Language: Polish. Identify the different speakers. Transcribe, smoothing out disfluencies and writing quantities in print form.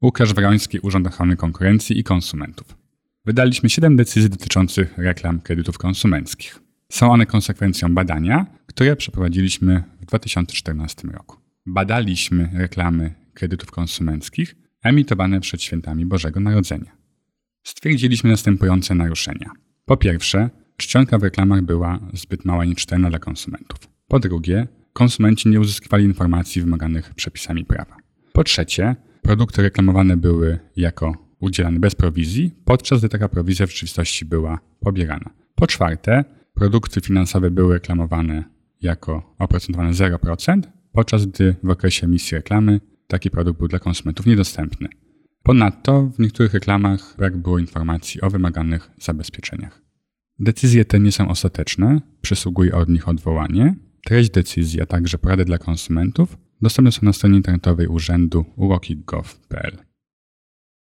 Speaker 1: Łukasz Wroński, Urząd Ochrony Konkurencji i Konsumentów. Wydaliśmy 7 decyzji dotyczących reklam kredytów konsumenckich. Są one konsekwencją badania, które przeprowadziliśmy w 2014 roku. Badaliśmy reklamy kredytów konsumenckich emitowane przed świętami Bożego Narodzenia. Stwierdziliśmy następujące naruszenia. Po pierwsze, czcionka w reklamach była zbyt mała i nieczytelna dla konsumentów. Po drugie, konsumenci nie uzyskiwali informacji wymaganych przepisami prawa. Po trzecie, produkty reklamowane były jako udzielane bez prowizji, podczas gdy taka prowizja w rzeczywistości była pobierana. Po czwarte, produkty finansowe były reklamowane jako oprocentowane 0%, podczas gdy w okresie emisji reklamy taki produkt był dla konsumentów niedostępny. Ponadto w niektórych reklamach brak było informacji o wymaganych zabezpieczeniach. Decyzje te nie są ostateczne, przysługuje od nich odwołanie. Treść decyzji, a także porady dla konsumentów dostępne są na stronie internetowej urzędu uroki.gov.pl.